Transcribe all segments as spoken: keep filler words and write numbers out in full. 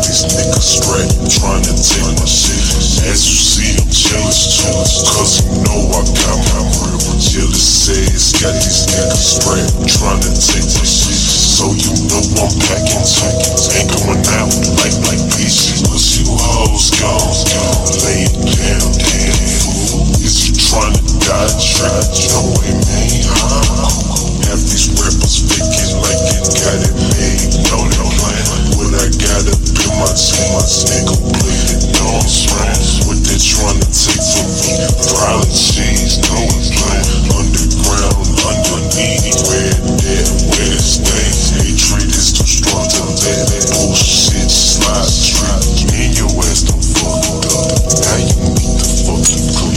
these niggas straight, trying to take my shit. As you see, I'm jealous too, cause you know I got my real jealous ass. Got these niggas straight, trying to take my shit. So you know I'm packing too, ain't going out like like bitches. Cause you hoes gone, lay it down, damn fool. Is you trying to die trick? No way, man, huh? Half these rappers faking like it got it made. No, they playing. What I got up in my team, my nigga played it. No, I'm spraying. What they trying to take from me? Violent cheese, no, I'm playing. Underground, underneath, where that, where it stays. Hatred is too strong to let that bullshit slide. Street, me and your ass don't fuck up. Now you need the fucking cook.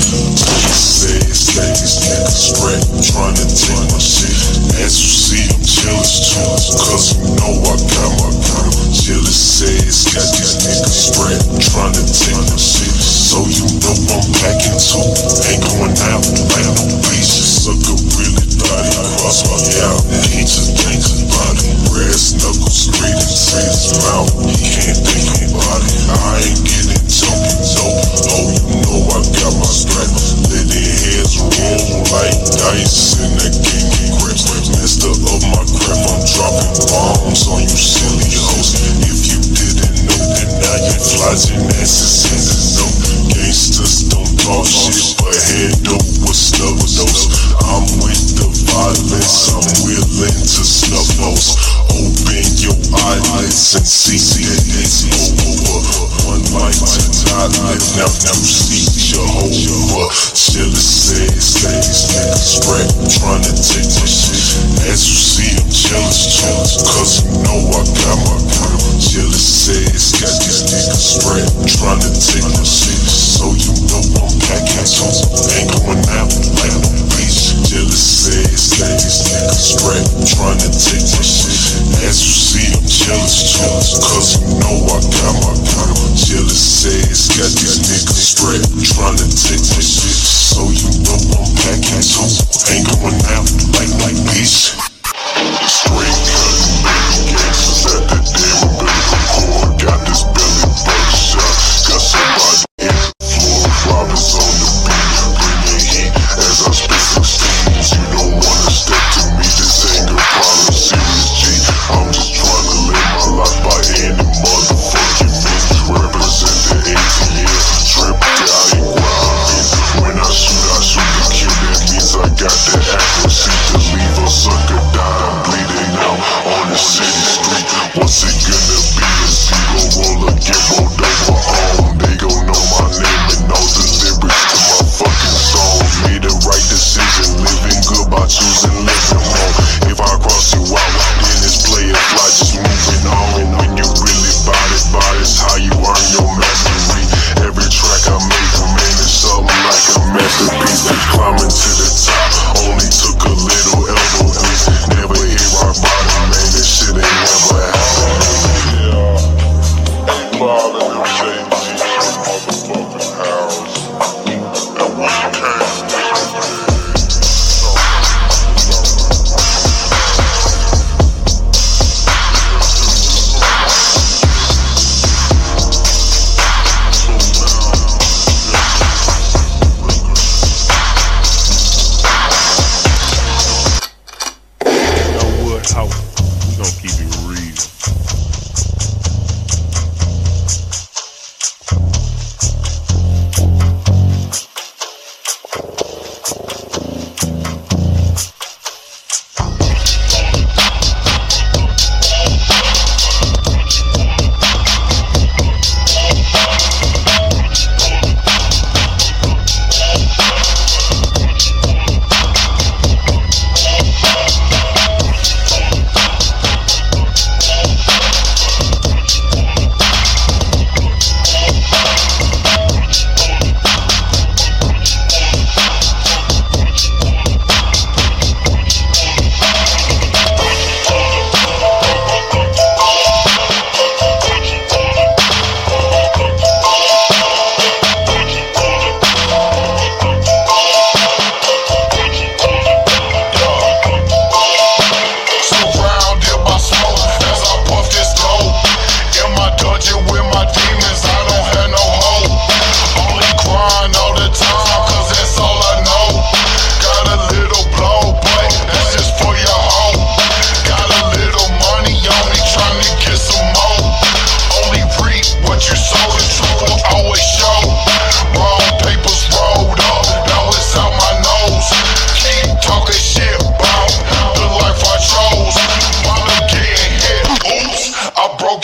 Say it, say these niggas straight, trying to take my shit. As you see, I'm jealous too, cause you know I got my gun. Jealous ass, got these niggas straight, trying to take my shit. So you know I'm packing too, ain't going out like no bitches. Sucker really thought he crossed my out. He just thinks about it. Brass knuckles straight into his mouth. He can't think about it. I ain't getting jumpy, no. Oh, you know I got my strap. Let their heads roll like dice in that game of grips. Master of my crap, I'm dropping bombs on you silly hoes. If you didn't know, then now you flogging asses in the know. Gangsters don't talk shit, but head dope with snub nose. I'm with the violence, I'm willing to snub nose. Open your eyelids and see that it's over. One life to not live, now you see Jehovah. Jealous ass, these niggas straight, trying to take my shit. As you see, I'm jealous too, cause you know I got my gun. Jealous ass, got these niggas straight, trying to take my shit. So you know I'm packing too, ain't going out like no bitch. Jealous ass, got these niggas straight, trying to take my shit. As you see, I'm jealous too, cause you know I got my gun. Jealous ass, got these niggas straight, trying to take my shit. So you know I'm packing too, ain't going out like like bitch. Straight cutting baby gangsters at the damn umbilical cord. Got this belly button shot, got somebody in the floor. Robbers on the beat, bringing heat as I spit sixteens. You don't wanna step to me, this ain't a problem, serious G. I'm just trying to live my life by any motherfucking means. Represent the A T L, tripped out and grinding. When I shoot, I shoot to kill, that means I got the accuracy to leave a sucker die. I'm bleeding out on the city street. What's it gonna be? A zero roller, get rolled over on. They gon' know my name and know the lyrics to my fucking song. Made the right decision, living good by choosing living wrong. If I cross you out, then it's play it fly, just moving on. When you really bout it, bout it's how you earn your mastery. Every track I make, man, it's something like a masterpiece. Climbing to the top, only took a little elbow grease. Never hit rock bottom, man, this shit ain't never happened.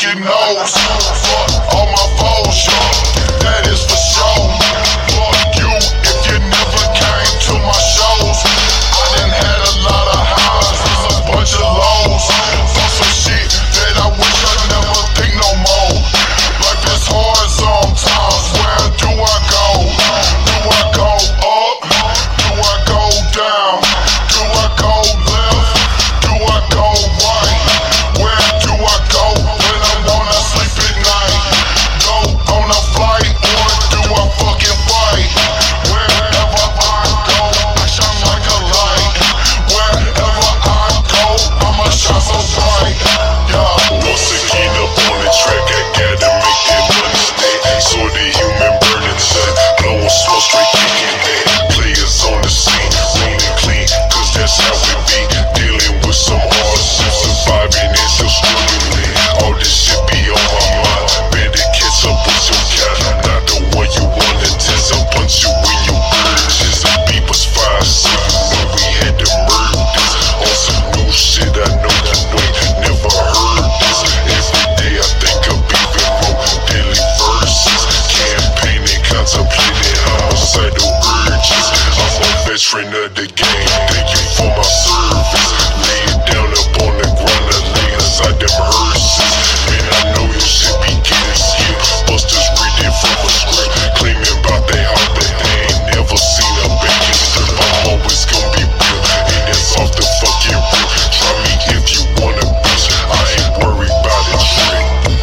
fucking knows. Fuck all my foes, yo, that is for sure. Fuck you if you never came to my shows. I done had a lot of highs and a bunch of lows. For some shit that I wish I never think no more. Life is hard sometimes, where do I go? Do I go up? Do I go down? Do I go left? Do I go right? Where do I go when I wanna sleep at night? Go on a flight or do I fucking fight? Wherever I go, I shine like a light. Wherever I go, I'ma shine so bright. Yeah. Once again up on the track, I gotta make that money stay. So the human burning sun, blowing smoke straight kicking that. Players on the scene, running clean, cause that's how it be. Dealing with some hard shit, surviving and still struggling. All this shit be on my mind. Better catch up with your cat. I'm not the one you wanna test. I'll punch you when you burn. Just a beat was five seven when we had to murder this. On some new shit I know you know never heard this. Every day I think of even more daily verses. Campaigning, contemplating homicidal urges. I'm a veteran of the game. Thank you for my service. Lay it down up on the ground and lay inside them hearses. Man, I know you should be getting skipped. Busters reading from a script, claiming about they heart, but they ain't never seen a bacon strip. I'm always gonna be real, and that's off the fucking rip. Try me if you wanna, bitch. I ain't worried about a trick.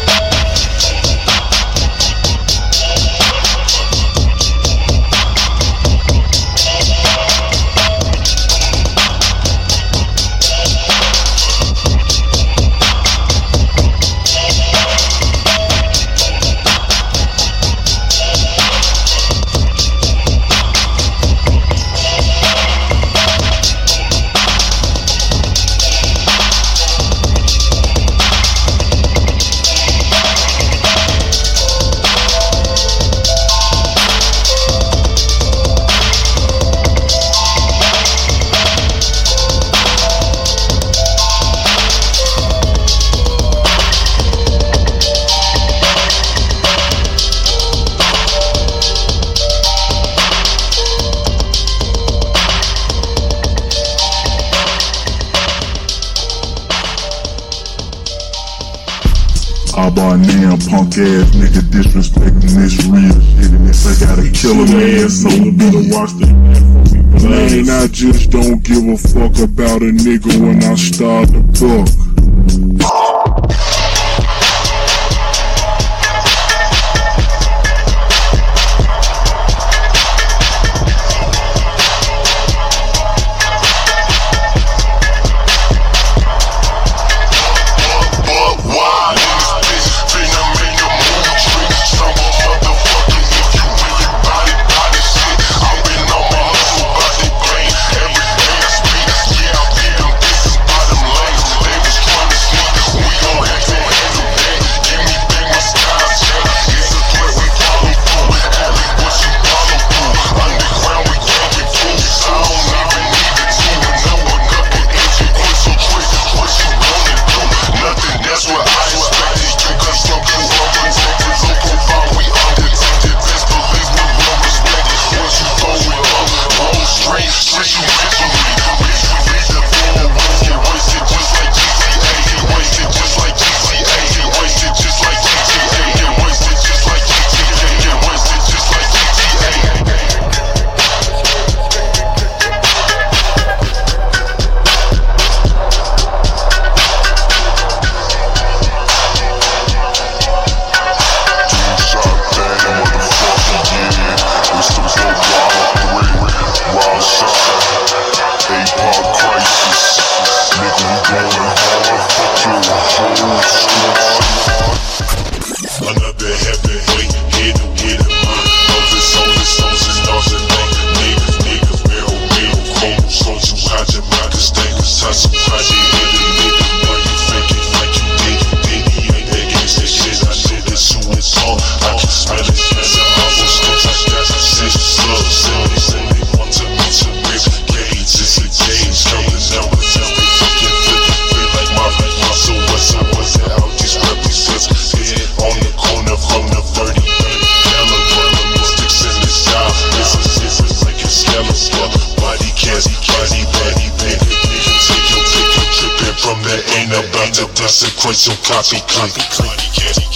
All by now, punk ass nigga disrespecting this real shit. And if I gotta kill a man, so you better watch the man. I just don't give a fuck about a nigga when I start to fuck. Yeah, I beat them, this is bottom lane. They was trying to sneak print some copy click.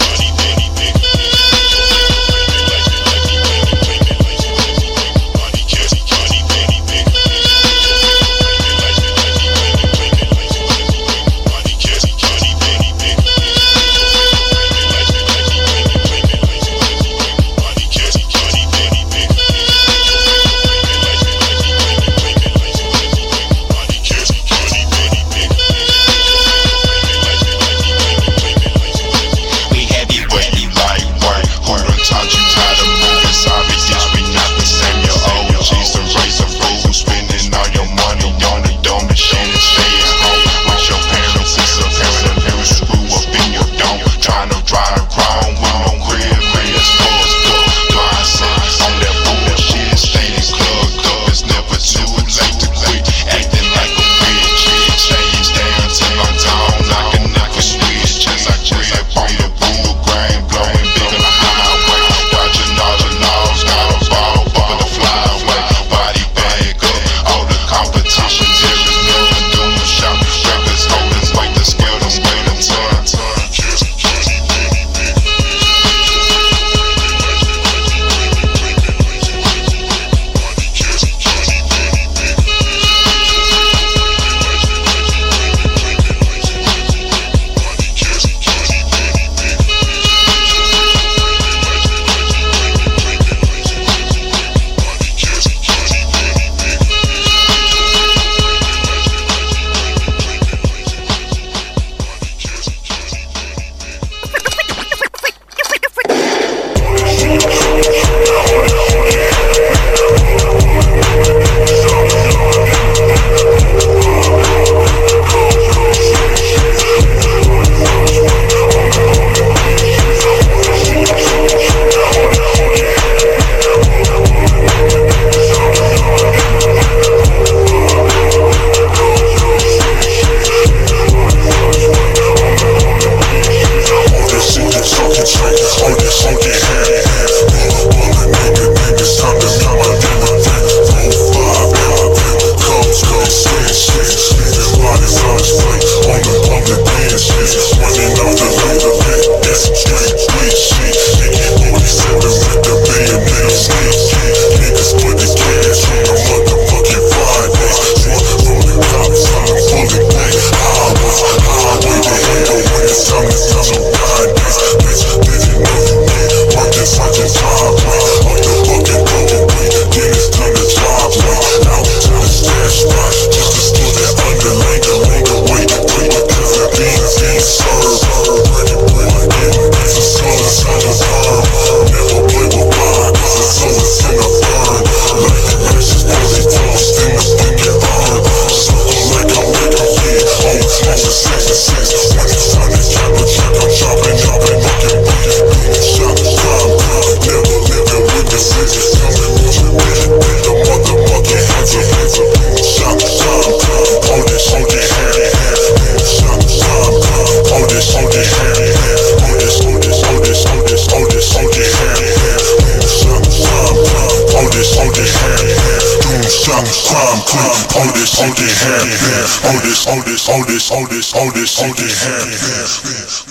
All this, all this, all this, all this, all this, all this, all this, all this, all this,